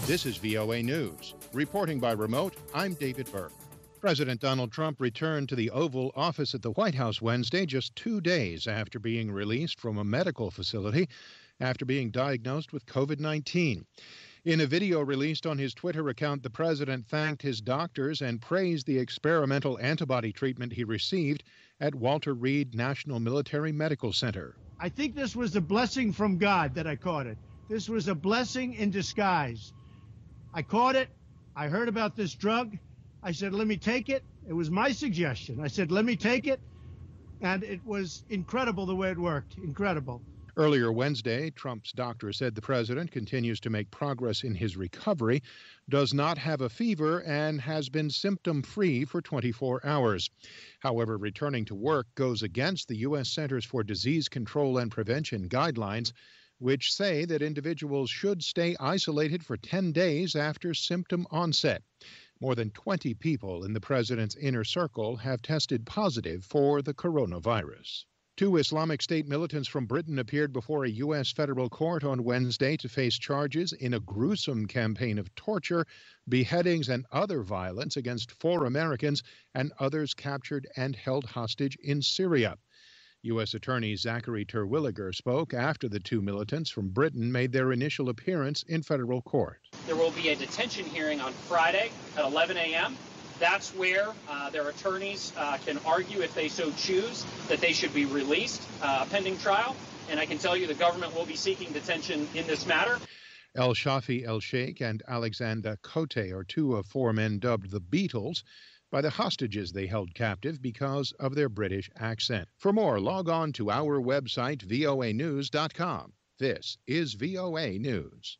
This is VOA News. Reporting by remote, I'm David Burke. President Donald Trump returned to the Oval Office at the White House Wednesday, just 2 days after being released from a medical facility after being diagnosed with COVID-19. In a video released on his Twitter account, the president thanked his doctors and praised the experimental antibody treatment he received at Walter Reed National Military Medical Center. I think this was a blessing from God that I caught it. This was a blessing in disguise. I caught it. I heard about this drug. I said, let me take it. It was my suggestion. I said, let me take it. And it was incredible the way it worked. Incredible. Earlier Wednesday, Trump's doctor said the president continues to make progress in his recovery, does not have a fever, and has been symptom-free for 24 hours. However, returning to work goes against the U.S. Centers for Disease Control and Prevention guidelines, which say that individuals should stay isolated for 10 days after symptom onset. More than 20 people in the president's inner circle have tested positive for the coronavirus. 2 Islamic State militants from Britain appeared before a U.S. federal court on Wednesday to face charges in a gruesome campaign of torture, beheadings, and other violence against 4 Americans and others captured and held hostage in Syria. U.S. Attorney Zachary Terwilliger spoke after the 2 militants from Britain made their initial appearance in federal court. There will be a detention hearing on Friday at 11 a.m. That's where their attorneys can argue, if they so choose, that they should be released pending trial. And I can tell you the government will be seeking detention in this matter. El Shafi El Sheikh and Alexander Cote are 2 of 4 men dubbed the Beatles by the hostages they held captive because of their British accent. For more, log on to our website, voanews.com. This is VOA News.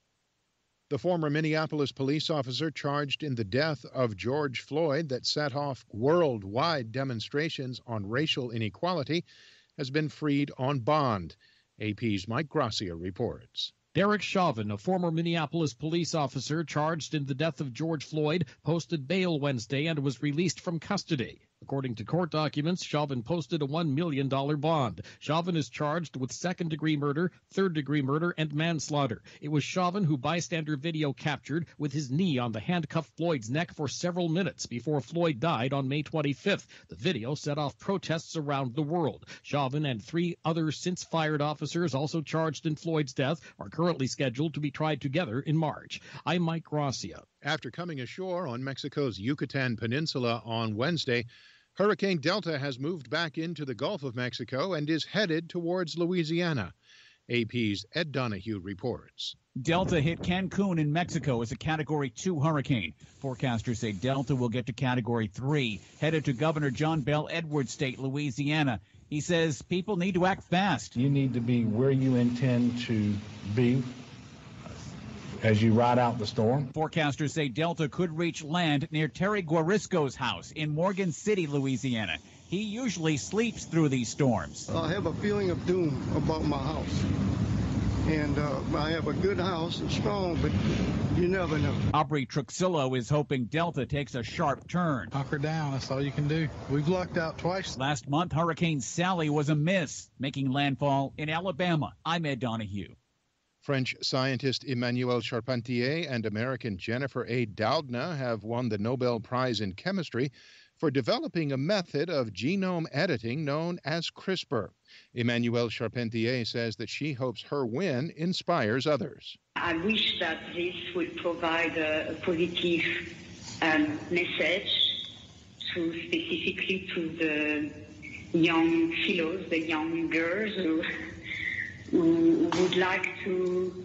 The former Minneapolis police officer charged in the death of George Floyd that set off worldwide demonstrations on racial inequality has been freed on bond. AP's Mike Gracia reports. Derek Chauvin, a former Minneapolis police officer charged in the death of George Floyd, posted bail Wednesday and was released from custody. According to court documents, Chauvin posted a $1 million bond. Chauvin is charged with second-degree murder, third-degree murder, and manslaughter. It was Chauvin who bystander video captured with his knee on the handcuffed Floyd's neck for several minutes before Floyd died on May 25th. The video set off protests around the world. Chauvin and 3 other since-fired officers also charged in Floyd's death are currently scheduled to be tried together in March. I'm Mike Gracia. After coming ashore on Mexico's Yucatan Peninsula on Wednesday, Hurricane Delta has moved back into the Gulf of Mexico and is headed towards Louisiana. AP's Ed Donahue reports. Delta hit Cancun in Mexico as a Category 2 hurricane. Forecasters say Delta will get to Category 3, headed to Governor John Bel Edwards State, Louisiana. He says people need to act fast. You need to be where you intend to be as you ride out the storm. Forecasters say Delta could reach land near Terry Guarisco's house in Morgan City, Louisiana. He usually sleeps through these storms. I have a feeling of doom about my house. And I have a good house and strong, but you never know. Aubrey Truxillo is hoping Delta takes a sharp turn. Hunker down, that's all you can do. We've lucked out twice. Last month, Hurricane Sally was a miss, making landfall in Alabama. I'm Ed Donahue. French scientist Emmanuelle Charpentier and American Jennifer A. Doudna have won the Nobel Prize in Chemistry for developing a method of genome editing known as CRISPR. Emmanuelle Charpentier says that she hopes her win inspires others. I wish that this would provide a positive message specifically to the young fellows, the young girls who would like to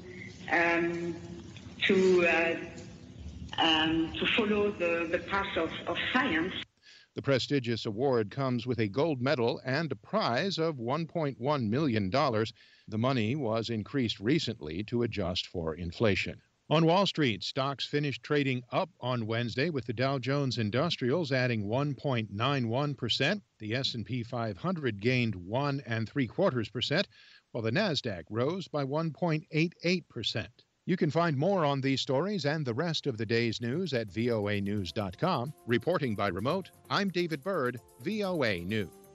follow the path of science. The prestigious award comes with a gold medal and a prize of $1.1 million. The money was increased recently to adjust for inflation. On Wall Street, stocks finished trading up on Wednesday, with the Dow Jones Industrials adding 1.91%. The S&P 500 gained 1.75%, while the Nasdaq rose by 1.88%. You can find more on these stories and the rest of the day's news at voanews.com. Reporting by remote, I'm David Byrd, VOA News.